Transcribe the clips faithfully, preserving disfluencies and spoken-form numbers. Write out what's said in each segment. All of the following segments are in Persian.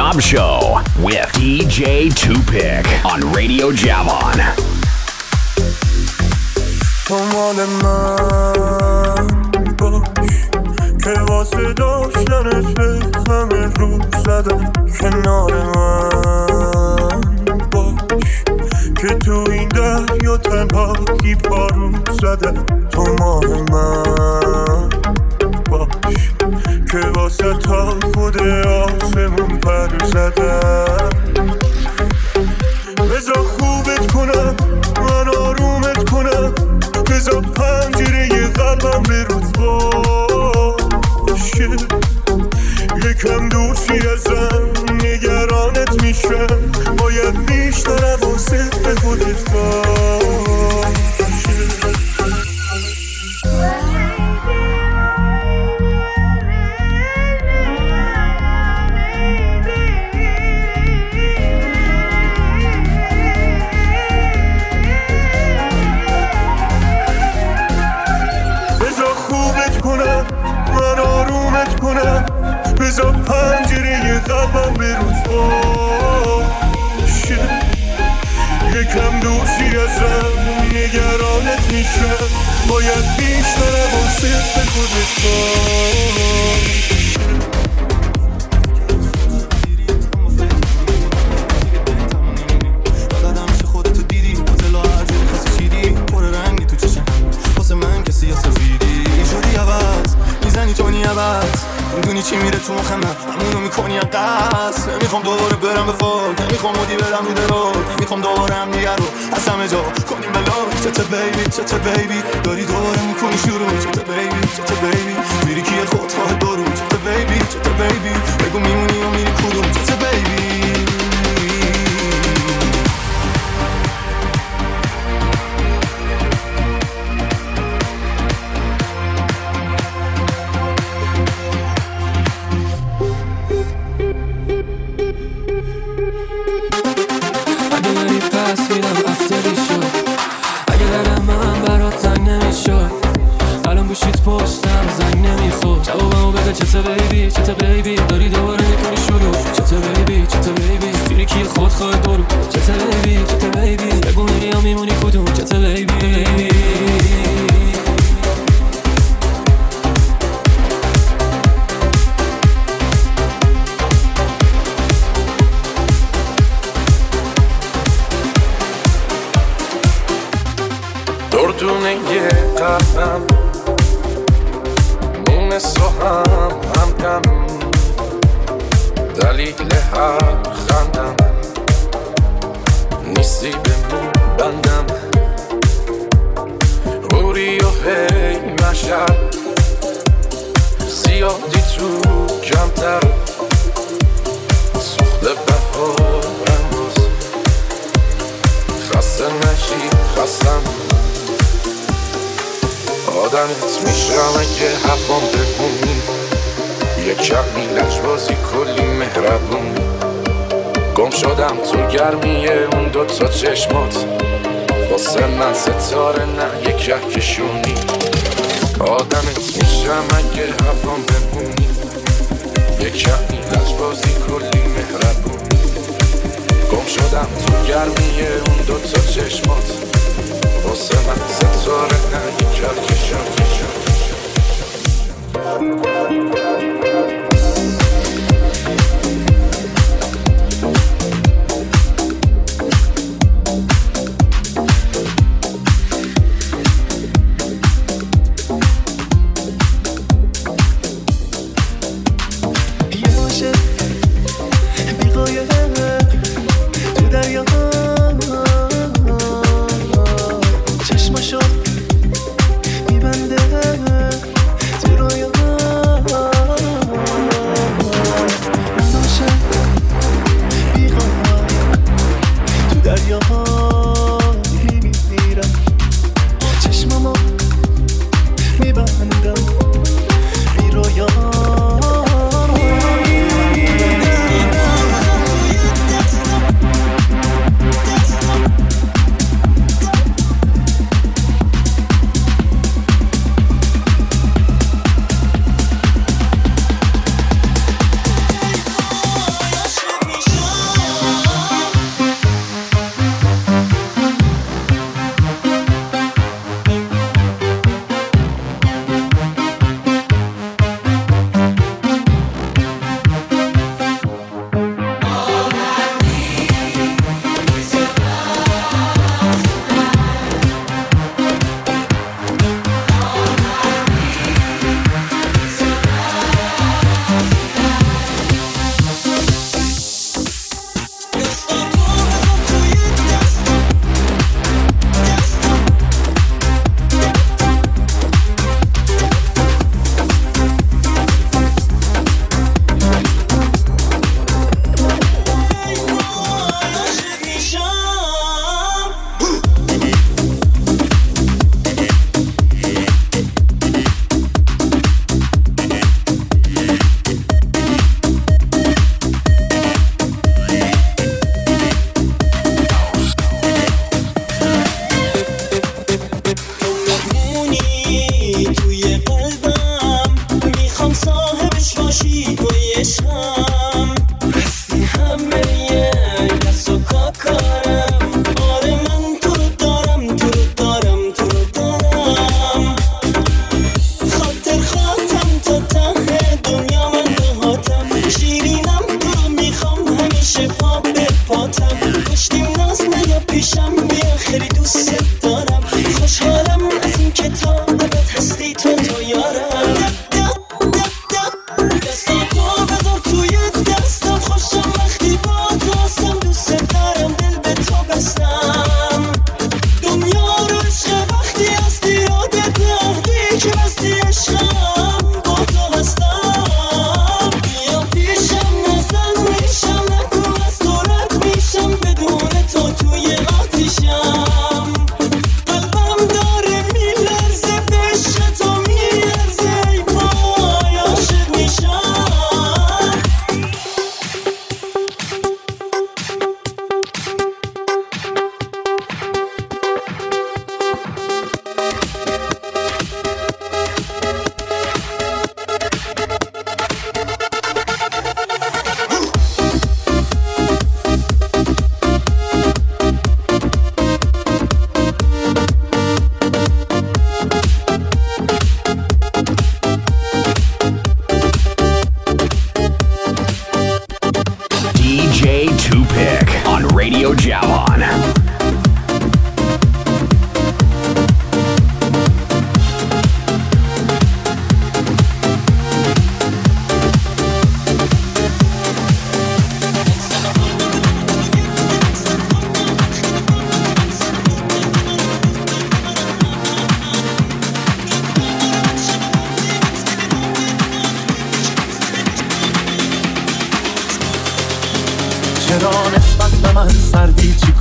Knob Show with دی جی Tupic on Radio Javon. تو مال من باش که واسه داشتنت به همه رو زدم، کنار من باش که تو این دریا تنهایی پارو زدم. تو مال من باش که واسه تا خود آسمون پر زدم. بذار خوبت کنم، من آرومت کنم، بذار پنجره قلبم به روز باشه. یکم دور چی ازم نگرانت میشم، باید بیشتر حواست به خودت باشه. بذار پنجره قلبم به روز باشه. یکم دوشی ازم نگرانت میشم، باید بیشتر حواست به خودت باشه. میدونی چی میره تو مخم، همونو میکنی از دست. نمیخوام دوباره برم به فوق، نمیخوام مودی برم رو درو، نمیخوام دوباره هم دیگر رو از همه جا کنیم بلا. چته بیبی چته بیبی داری دوباره میکنی شروع. چته بیبی چته بیبی میری که خود خواهد برو. چته بیبی چته بیبی بگو میمونی یا میری کدوم. چته بیبی پستم زنگ نمیخورد، جوابمو بده. چته بیبی چته بیبی داری دوباره میکنی شروع. چته بیبی چته بیبی فیری کی خود خواهد برو. چته بیبی چته بیبی بگو میری یا میمونی کدوم. چته بیبی دردونه یه قلبم مونس و هم همدم، دلیل هر خندم نیستی به مون بندم. اوری و هی مشهد زیادی تو کمتر، سوخت بهارم روز خسته نشی خستم. آدمت میشم اگه حفام بمونی، یه کمی لجبازی کلی مهربونی. گم شدم تو گرمیه اون دوتا چشمات، واسه من ستاره نه یه کهکشونی. آدمت میشم اگه حفام بمونی، یه کمی لجبازی کلی مهربونی. گم شدم تو گرمیه اون دوتا چشمات، واسه من ستاره نه یه کهکشون. چشماشو میبنده تو رویا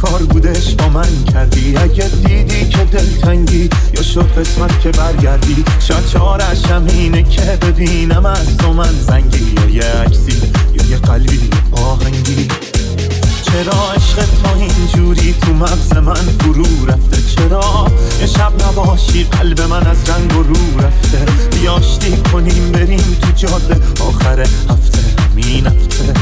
کار بودش با من کردی. اگه دیدی که دلتنگی یا شد قسمت که برگردی، شاید چارش هم اینه که ببینم از تو من زنگی، یا یه عکسی یا یه قلبی آهنگی. چرا عشق تو اینجوری تو مغز من فرو رفته؟ چرا یه شب نباشی قلب من از رنگ و رو رفته؟ بیا آشتی کنیم بریم تو جاده آخر هفته، همین هفته.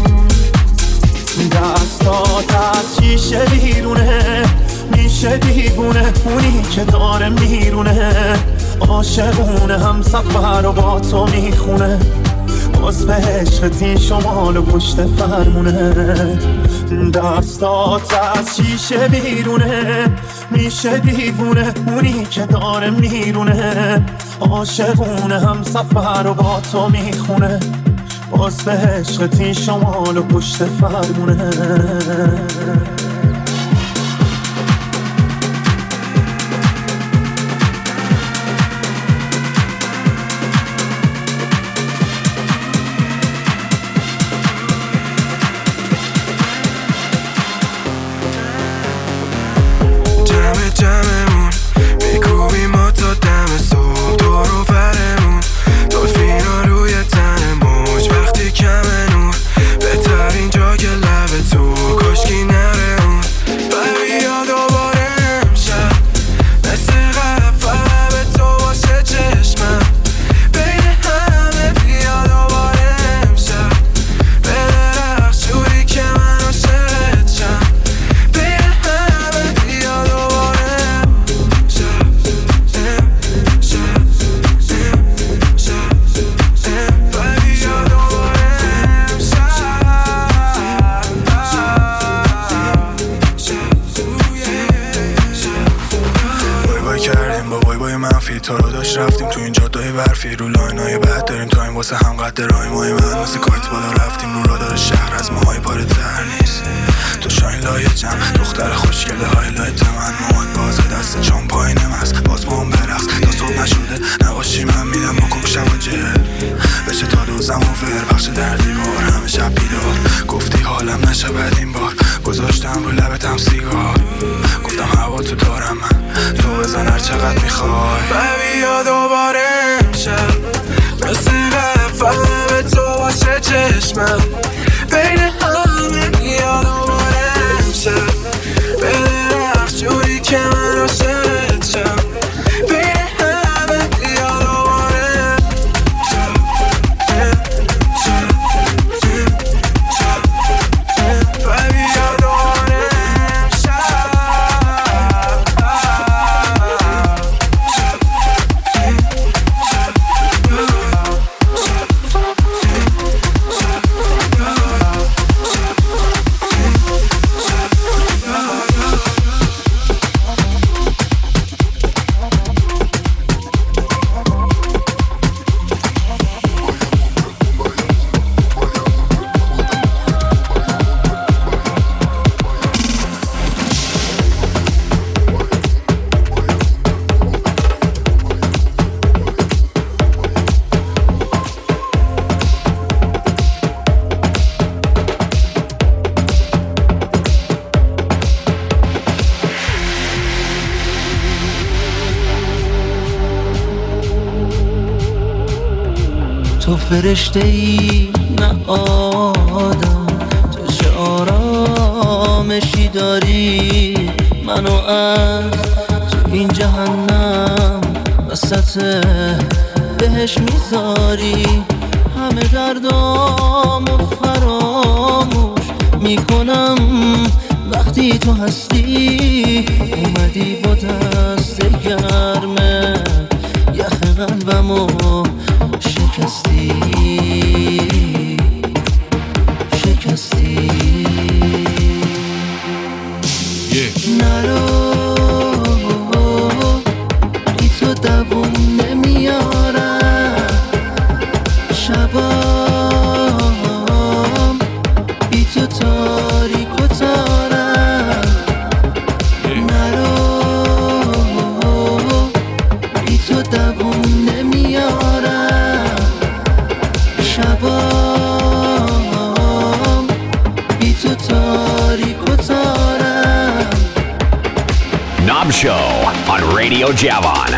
دستات از شیشه بیرونه میشه دیوونه، اونی که داره میرونه عاشقونه، هم سفر و با تو میخونه، باز به عشقت این شمال و پشت فرمونه. دستات از شیشه بیرونه میشه دیوونه، اونی که داره میرونه عاشقونه، هم سفر و با تو میخونه، باز به عشقت این شمال و پشت فرمونه. تو فرشته ای نه آدم، تو چه آرامشی داری منو از تو این جهنم وسط بهش میذاری. همه دردامو فراموش میکنم وقتی تو هستی، اومدی با دست گرمه یخ قلبمو شکستی شکستی. yeah. نرو بی تو دووم نمیارم، شبام بی تو تاریک و تارم. yeah. نرو بی تو دووم نمیارم، Radio Javon.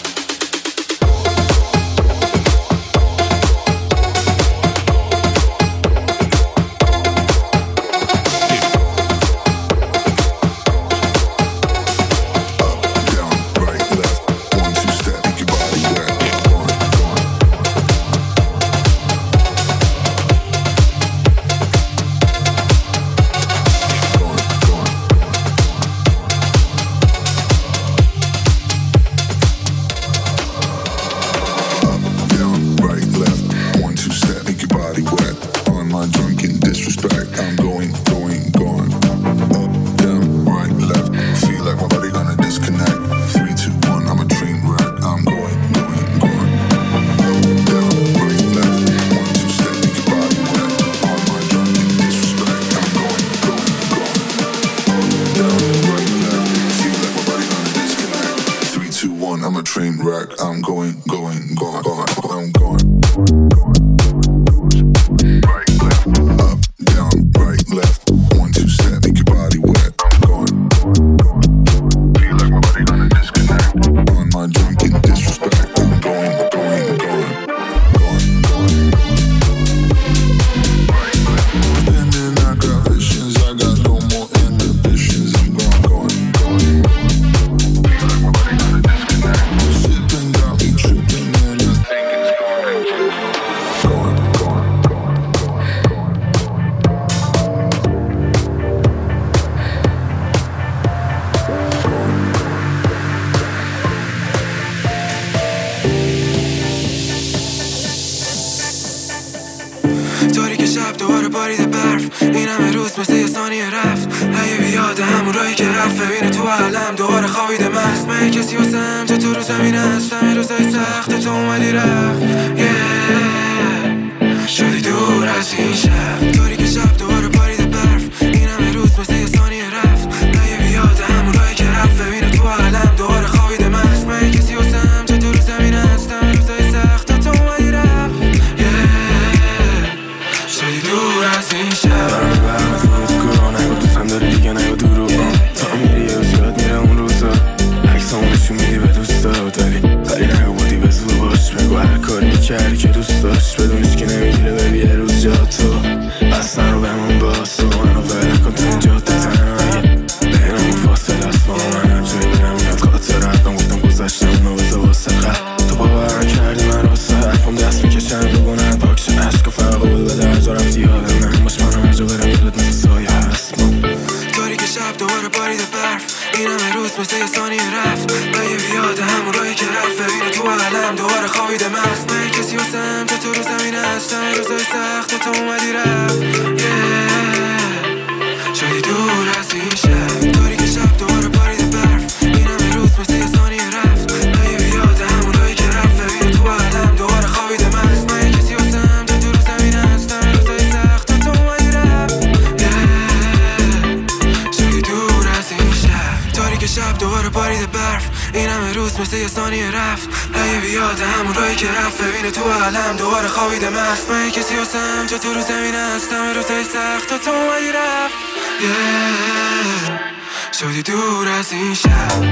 شدی دور از این شب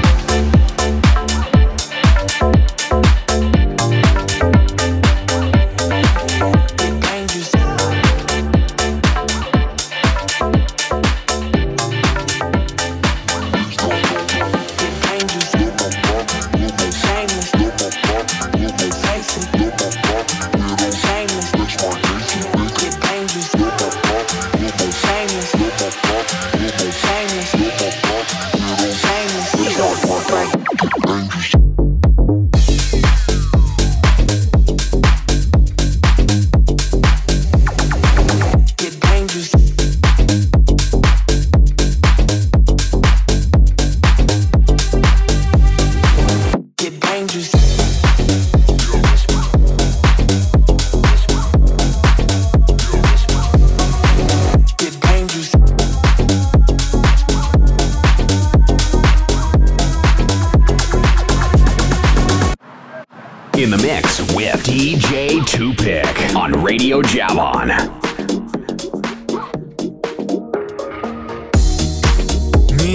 In the mix with D J two pick on Radio Javon. میدونی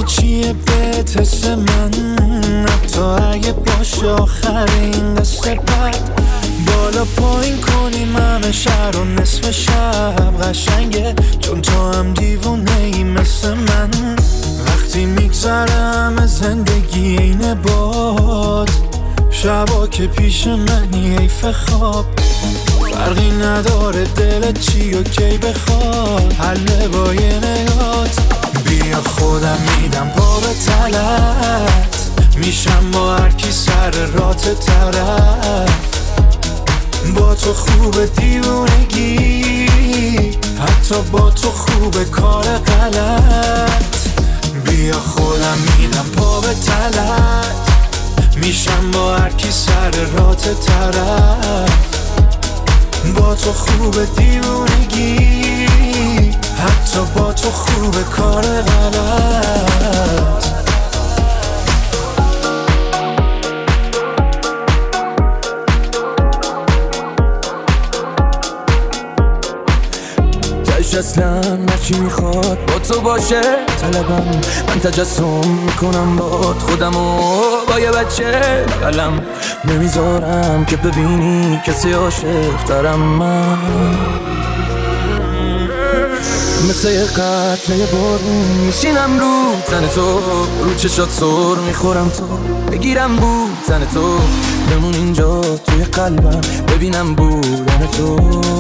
میدونی چیه بهت حس من، حتی اگه باشه آخرین قصه بد. بالا پایین کنیم همه شهر و نصف شب قشنگه، چون تو هم دیوونه ای مثل من. وقتی میگذره همه زندگی اینه باد، شبا که پیش منی حیف خواب. فرقی نداره دلت چی و کی بخواد، حله با یه نگات. بیا خودم میدم پا به تلت، میشم با هر کی سر رات طرف. با تو خوبه دیوونگی، حتی با تو خوبه کار غلط. بیا خودم میدم پا به تلت، میشم با هر کی سر رات طرف. با تو خوبه دیوونگی، حتی با تو خوبه کار غلط. تش اصلا هرچی میخواد با تو باشه طلبم، من تجسم میکنم با خودمو با یه بچه قلم. نمیذارم که ببینی کسی عاشق ترم من، مثل یه قطره یه بارون میشینم رو تن تو، رو چشات سر میخورم تو، بگیرم بود تن تو، بمون اینجا توی قلبم ببینم بودن تو.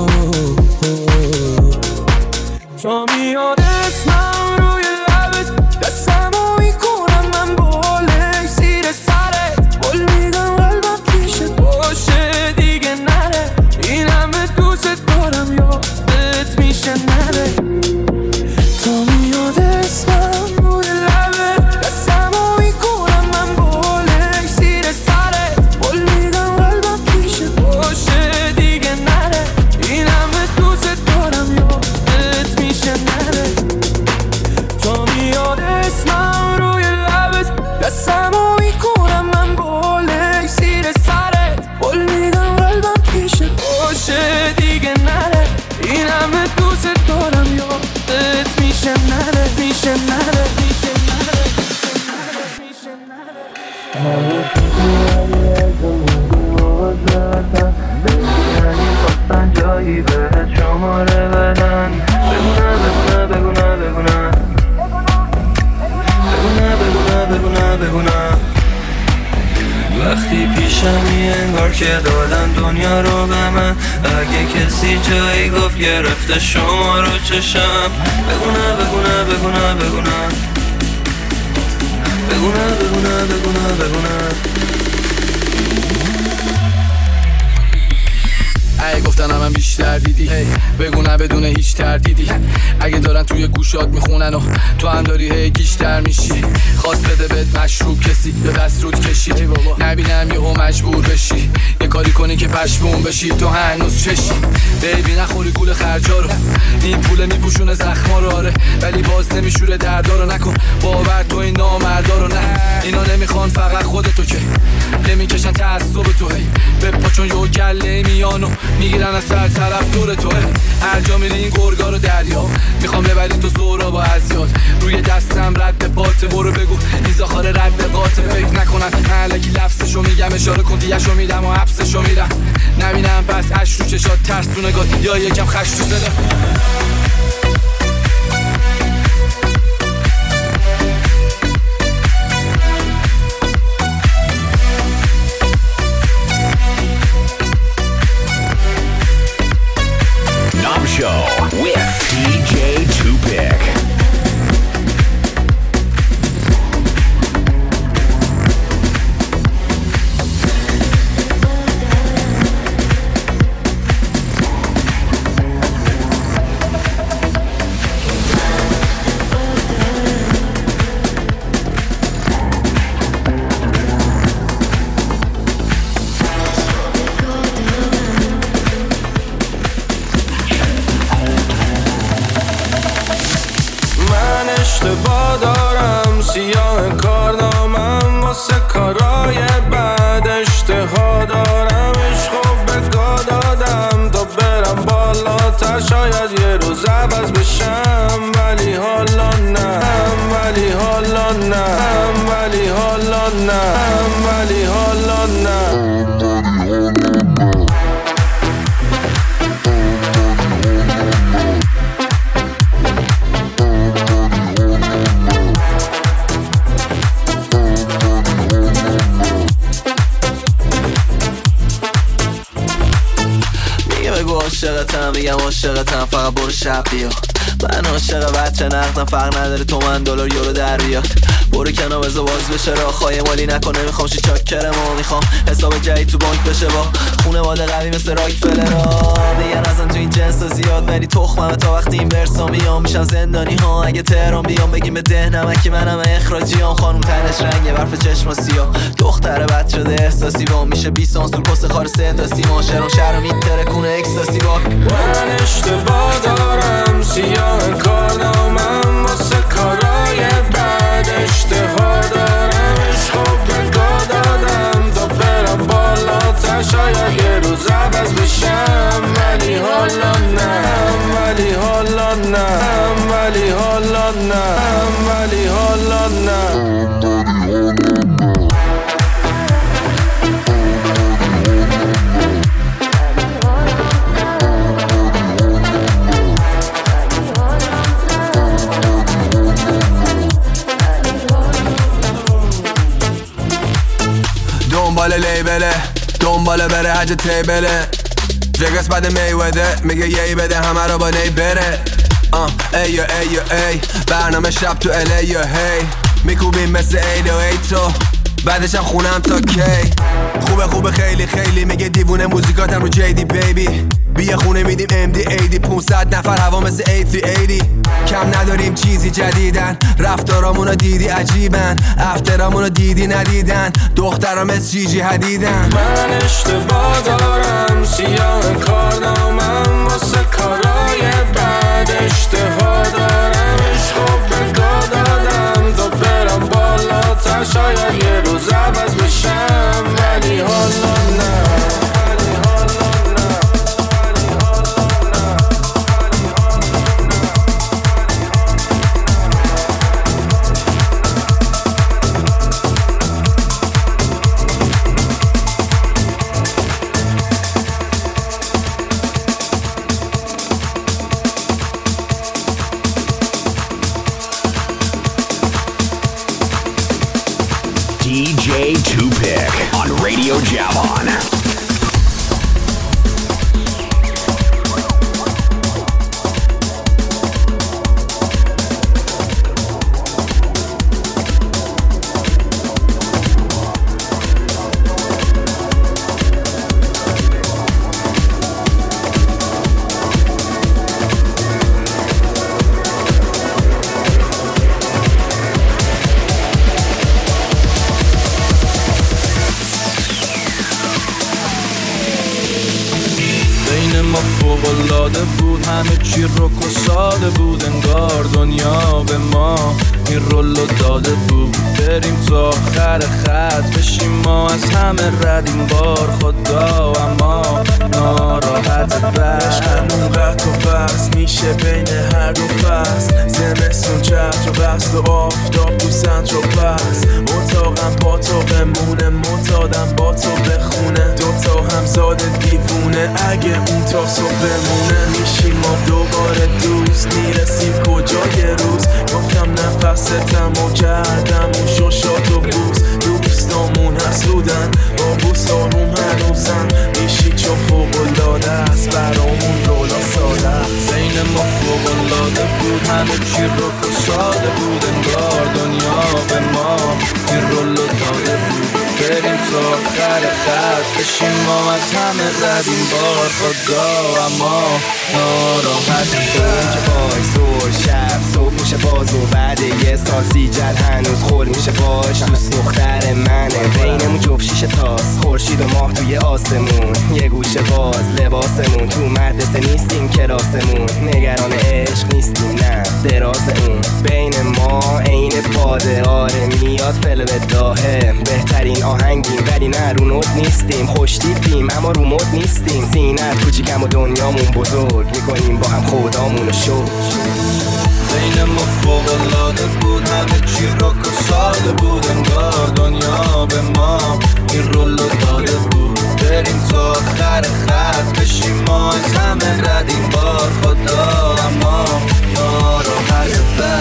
تو میاد اسمم روی لبت، دستمو میکنم من بالش زیر سرت، بول میدم قلبم پیشت باشه دیگه نره. این همه دوست دارم یادت میشه نره. تو میاد اسمم روی لبت، دستمو میکنم من بالش زیر سرت، بول میدم قلبم پیشت باشه دیگه نره. این همه دوست دارم یادت میشه نره. تو میاد اسمم روی لبت، دستمو میکنم من بالش زیر سرت، بول میدم قلبم پیشت باشه دیگه نره. این همه دوست دارم یادت میشه نره، میشه نره، میشه نره، میشه نره. خواستن جایی بهت شماره بدن، بگونه بگونه بگونه بگونه بگونه بگونه بگونه. وقتی پیشمی انگار که دادن دنیا رو به من، اگه کسی جایی گفت گرفته شما رو چشم. بگونه بگونه بگونه بگونه بگونه بگونه بگونه بگونه. اگه گفتن هم بیشتر دیدی، بگو نه بدون هیچ تردیدی. اگه دارن توی گوشات میخونن و تو هم داری هی گیشتر میشی، خواست بده بهت مشروب کسی یا دست رود کشید، نبینم یهو مجبور بشی یه کاری کنی که پشمون بشی. تو هنوز چشی بیبی نخوری گول خرجا رو، این پوله میپوشونه زخما رو آره، ولی باز نمیشوره دردا رو. نکن باور تو این نامردا رو، نه اینا نمیخوان فقط خودتو که نمیکشن تعصب تو، هی بپا چون یه گله میانو میگیرن از سر طرف دور توه. هر جا میری این گرگا رو دریا، میخوام ببری تو زورا با ازیاد. روی دستم رد باته، برو بگو ایزاخار رد قاطه. فکر نکنن علکی لفظشو میگم، اشاره کن دیگه‌شو میدم و حبسشو میدم. نبینم پس اش رو چشات، ترس تو نگات یا یکم خش تو صدا. Show with D J two-pick. ولی حالا نه. عاشقتم میگم عاشقتم فقط برو شب بیا. من عاشق بچه نقدم فرق نداره تومن دلار یورو در بیاد. برو کنار بذار باز بشه راه خواهی مالی نکنه. میخوام شی چاکرمو میخوام حساب جدید تو بانک بشه با خونواده قوی مثل راکفلرا. دیگه نزن تو این جنس زیاد ولی تخممه تا وقتی این ورسا میام میشم زندانی ها. اگه تهران بیام بگیم به ده نمکی منم اخراجیام. خانوم تنش رنگه برف چشم سیاه دختر بد شده احساسی با میشه بیست سانسور پست خار سه تا سیما شهرم شهر میتره کنه اکستاسی با. من اشتباه دارم سیاه کارنامم واسه کارای بد. اشتها دارم عشقو بگاه دادم تا برم بالاتر شاید یه روز عوض بشم. ولی حالا نه ولی حالا نه ولی حالا نه ولی حالا نه. دنبال لیبله دنبال بره حج تیبله. جگس بعد میوده میگه یی بده همه رو با نی بره. آه ای یا ای یا ای برنامه شب تو الی یا هی میکوبیم مثل ای دو ای تو بعدش هم خونم تا کی. خوبه خوبه خیلی خیلی میگه دیوونه موزیکاتم رو جیدی بیبی. بیا خونه میدیم ام دی ایدی پونصد نفر هوا مثل ای سی ایدی. کم نداریم چیزی جدیدن رفتارامونو دیدی عجیبن افترامونو دیدی ندیدن دخترام مثل جی جی حدیدن. من اشتباه دارم سیاه کارنامم واسه کارای بد. اشتها دارم عشقو بگاه دادم تا برم بالاتر شاید یه روز عوض بشم. ولی حالا نه D J two pick on Radio Javon. فوق‌العاده بود همه چی رک و ساده بود انگار دنیا به ما این رولو داده بود. بریم تا آخر خط بشیم ما از همه رد این بار خدا اما ناراحت بش. عشقمون قط و بس میشه بین هر دو فصل. زمستون چتر و بست و آفتاب تو سنتر و پس. اتاقم با تو بمونه معتادم با تو بخونه. دوتا همزاد دیوونه اگه اون تا صبح بمونه. میشیم ما دوباره دوست میرسیم کجا یه روز. گفتم نفستم و کردم و ششات و بوس. دوستامون حسودن با بوس آروم هنوزن. میشی چون فوق‌العاده است برامون رولا ساده است. بین ما فوق‌العاده بود همه چی رک و ساده بود انگار دنیا به ما این رولو داده بود. بریم تا آخر خط بشیم ما از همه رد این بار خدا اما ناراحت بود. وای زور شب صبح میشه باز و بعد یه سال سیجل هنوز خور میشه باش. دوست دختر منه بینمون جفت شیشه تاست. خورشید و ماه توی آسمون یه گوشه باز لباسمون. تو مدرسه نیستیم کلاسمون نگران عشق نیستیم نه دراز اون. بین ما عین پاده آره میاد فل به داهه. بهترین آهنگیم ولی نه رو نوت نیستیم، خوش تیپیم اما رو مد نیستیم، سینت کوچیکم و دنیامون بزرگ، میکنیم با هم خدامونو شو. بین ما فوق‌العاده بود، همه چی رک و ساده بود، انگار دنیا به ما این رولو داده بود. بریم تا آخر خط بشیم ما از همه رد این بار خدا، اما ما رو هر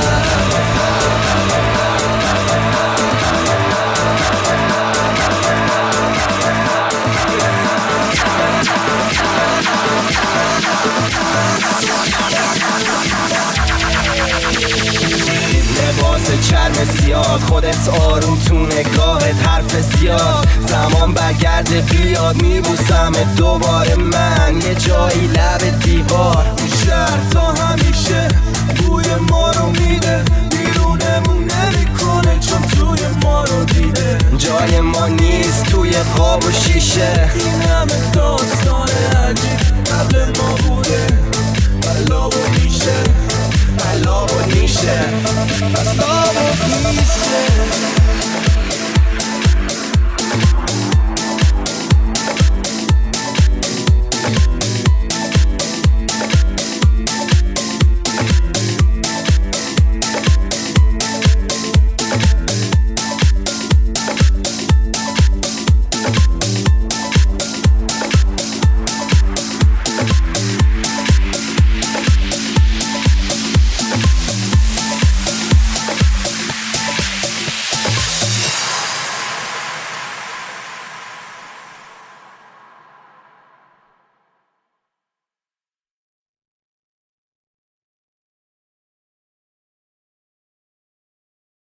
لباس چرم سیاه، خودت آروم تو نگاهت، حرف زیاد، زمان برگرده بیاد میبوسم دوباره من یه جایی لب دیوار. این شهر تا همیشه بوی ما رو میده، بیرونمون نمیکنه چون توی ما رو دیده. جای ما نیست توی خواب و شیشه، این همه داستان عجیب قبل ما بوده، بلا و نیشه بلا و نیشه بلا و نیشه.